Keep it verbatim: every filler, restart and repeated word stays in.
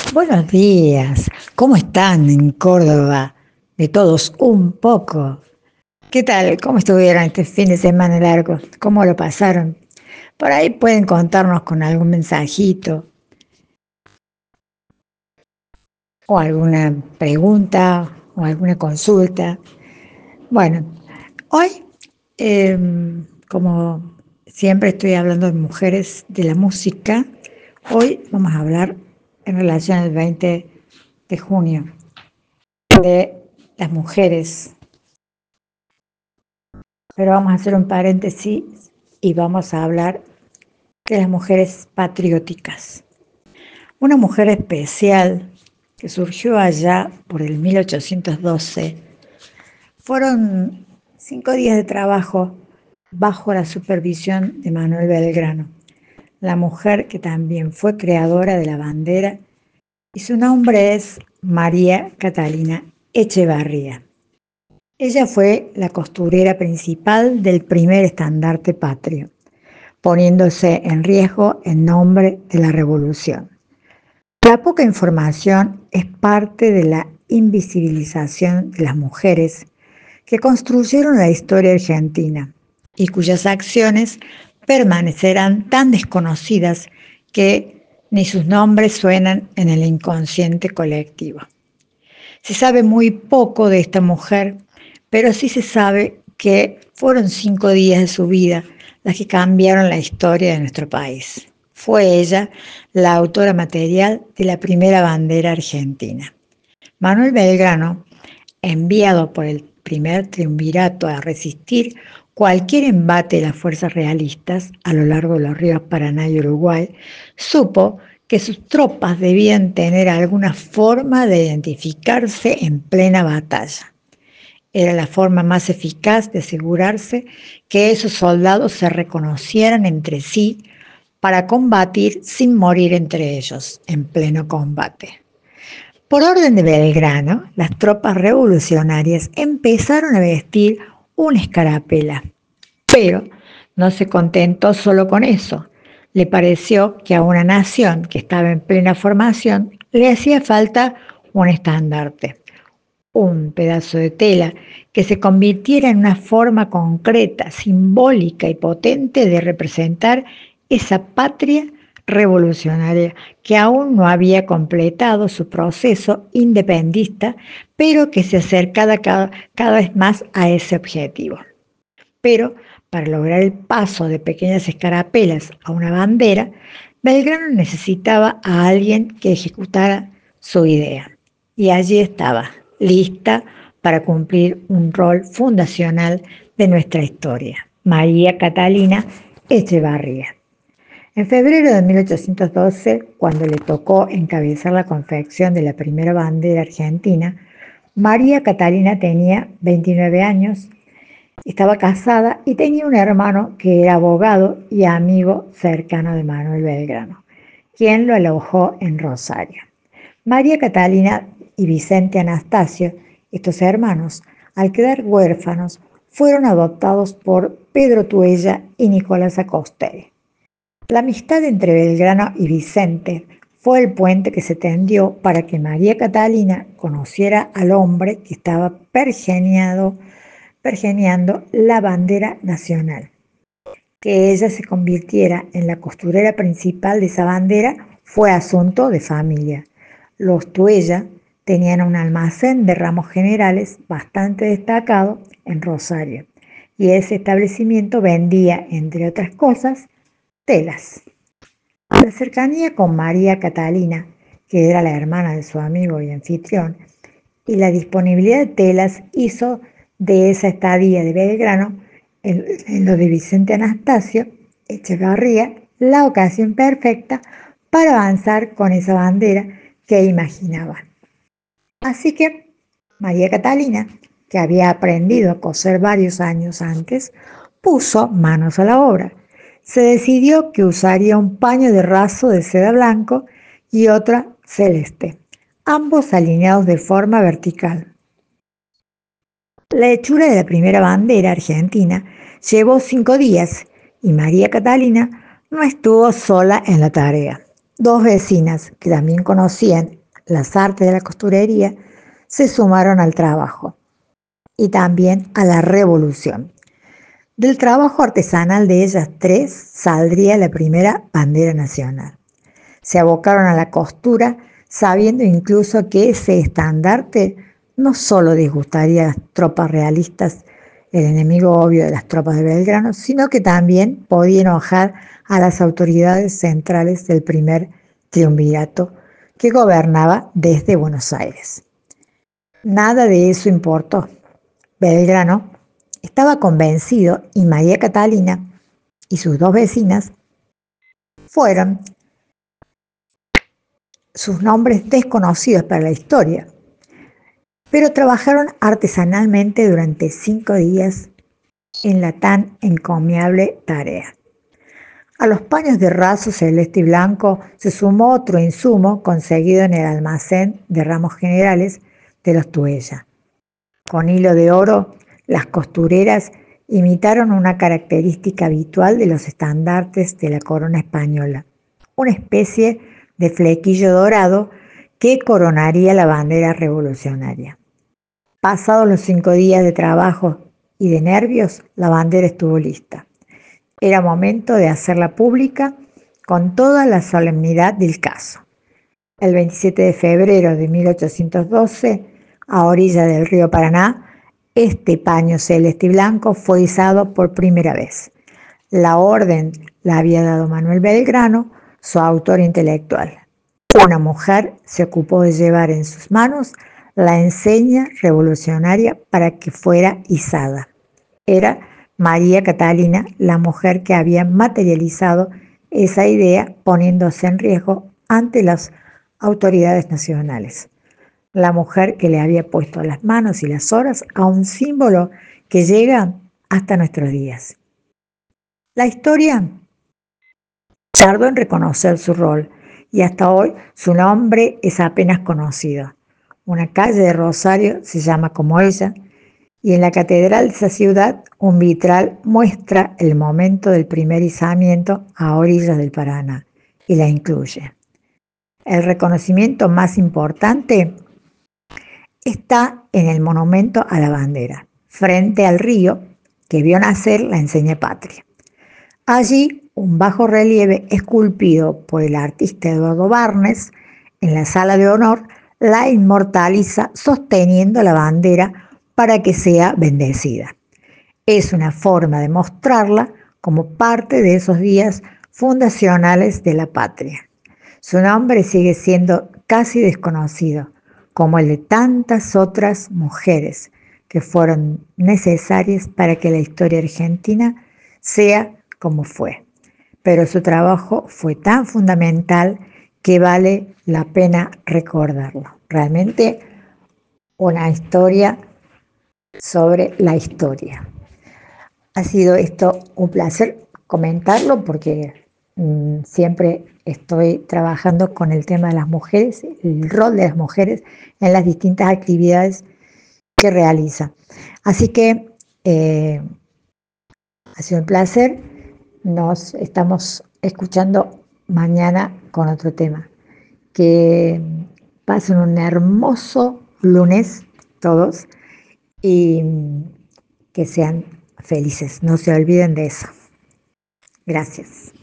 Buenos días, ¿cómo están en Córdoba? De todos un poco. ¿Qué tal? ¿Cómo estuvieron este fin de semana largo? ¿Cómo lo pasaron? Por ahí pueden contarnos con algún mensajito o alguna pregunta o alguna consulta. Bueno, hoy, eh, como siempre estoy hablando de mujeres de la música, hoy vamos a hablar en relación al veinte de junio de las mujeres. Pero vamos a hacer un paréntesis y vamos a hablar de las mujeres patrióticas. Una mujer especial que surgió allá por el mil ochocientos doce. Fueron cinco días de trabajo bajo la supervisión de Manuel Belgrano, la mujer que también fue creadora de la bandera, y su nombre es María Catalina Echevarría. Ella fue la costurera principal del primer estandarte patrio, poniéndose en riesgo en nombre de la revolución. La poca información es parte de la invisibilización de las mujeres que construyeron la historia argentina y cuyas acciones permanecerán tan desconocidas que ni sus nombres suenan en el inconsciente colectivo. Se sabe muy poco de esta mujer, pero sí se sabe que fueron cinco días de su vida las que cambiaron la historia de nuestro país. Fue ella la autora material de la primera bandera argentina. Manuel Belgrano, enviado por el primer triunvirato a resistir cualquier embate de las fuerzas realistas a lo largo de los ríos Paraná y Uruguay, supo que sus tropas debían tener alguna forma de identificarse en plena batalla. Era la forma más eficaz de asegurarse que esos soldados se reconocieran entre sí para combatir sin morir entre ellos en pleno combate. Por orden de Belgrano, las tropas revolucionarias empezaron a vestir una escarapela, pero no se contentó solo con eso. Le pareció que a una nación que estaba en plena formación le hacía falta un estandarte, un pedazo de tela que se convirtiera en una forma concreta, simbólica y potente de representar esa patria revolucionaria que aún no había completado su proceso independentista, pero que se acercaba cada, cada vez más a ese objetivo. Pero para lograr el paso de pequeñas escarapelas a una bandera, Belgrano necesitaba a alguien que ejecutara su idea. Y allí estaba, lista para cumplir un rol fundacional de nuestra historia, María Catalina Echevarría. En febrero de mil ochocientos doce, cuando le tocó encabezar la confección de la primera bandera argentina, María Catalina tenía veintinueve años, estaba casada y tenía un hermano que era abogado y amigo cercano de Manuel Belgrano, quien lo alojó en Rosario. María Catalina y Vicente Anastasio, estos hermanos, al quedar huérfanos, fueron adoptados por Pedro Tuella y Nicolás Acoste. La amistad entre Belgrano y Vicente fue el puente que se tendió para que María Catalina conociera al hombre que estaba pergeñado, pergeñando la bandera nacional. Que ella se convirtiera en la costurera principal de esa bandera fue asunto de familia. Los Tuella tenían un almacén de ramos generales bastante destacado en Rosario, y ese establecimiento vendía, entre otras cosas, telas. La cercanía con María Catalina, que era la hermana de su amigo y anfitrión, y la disponibilidad de telas hizo de esa estadía de Belgrano en, en lo de Vicente Anastasio Echevarría la ocasión perfecta para avanzar con esa bandera que imaginaban. Así que María Catalina, que había aprendido a coser varios años antes, puso manos a la obra. Se decidió que usaría un paño de raso de seda blanco y otra celeste, ambos alineados de forma vertical. La hechura de la primera bandera argentina llevó cinco días y María Catalina no estuvo sola en la tarea. Dos vecinas que también conocían las artes de la costurería se sumaron al trabajo y también a la revolución. Del trabajo artesanal de ellas tres saldría la primera bandera nacional. Se abocaron a la costura sabiendo incluso que ese estandarte no solo disgustaría a las tropas realistas, el enemigo obvio de las tropas de Belgrano, sino que también podía enojar a las autoridades centrales del primer triunvirato que gobernaba desde Buenos Aires. Nada de eso importó. Belgrano estaba convencido y María Catalina y sus dos vecinas fueron sus nombres desconocidos para la historia, pero trabajaron artesanalmente durante cinco días en la tan encomiable tarea. A los paños de raso celeste y blanco se sumó otro insumo conseguido en el almacén de ramos generales de los Tuella. Con hilo de oro, las costureras imitaron una característica habitual de los estandartes de la corona española, una especie de flequillo dorado que coronaría la bandera revolucionaria. Pasados los cinco días de trabajo y de nervios, la bandera estuvo lista. Era momento de hacerla pública con toda la solemnidad del caso. El veintisiete de febrero de mil ochocientos doce, a orilla del río Paraná, este paño celeste y blanco fue izado por primera vez. La orden la había dado Manuel Belgrano, su autor intelectual. Una mujer se ocupó de llevar en sus manos la enseña revolucionaria para que fuera izada. Era María Catalina, la mujer que había materializado esa idea poniéndose en riesgo ante las autoridades nacionales. La mujer que le había puesto las manos y las horas a un símbolo que llega hasta nuestros días. La historia tardó en reconocer su rol y hasta hoy su nombre es apenas conocido. Una calle de Rosario se llama como ella y en la catedral de esa ciudad un vitral muestra el momento del primer izamiento a orillas del Paraná y la incluye. El reconocimiento más importante está en el monumento a la bandera, frente al río que vio nacer la enseña patria. Allí, un bajo relieve esculpido por el artista Eduardo Barnes, en la sala de honor, la inmortaliza sosteniendo la bandera para que sea bendecida. Es una forma de mostrarla como parte de esos días fundacionales de la patria. Su nombre sigue siendo casi desconocido, como el de tantas otras mujeres que fueron necesarias para que la historia argentina sea como fue. Pero su trabajo fue tan fundamental que vale la pena recordarlo. Realmente una historia sobre la historia. Ha sido esto un placer comentarlo porque mmm, siempre estoy trabajando con el tema de las mujeres, el rol de las mujeres en las distintas actividades que realiza. Así que eh, ha sido un placer. Nos estamos escuchando mañana con otro tema. Que pasen un hermoso lunes todos y que sean felices. No se olviden de eso. Gracias.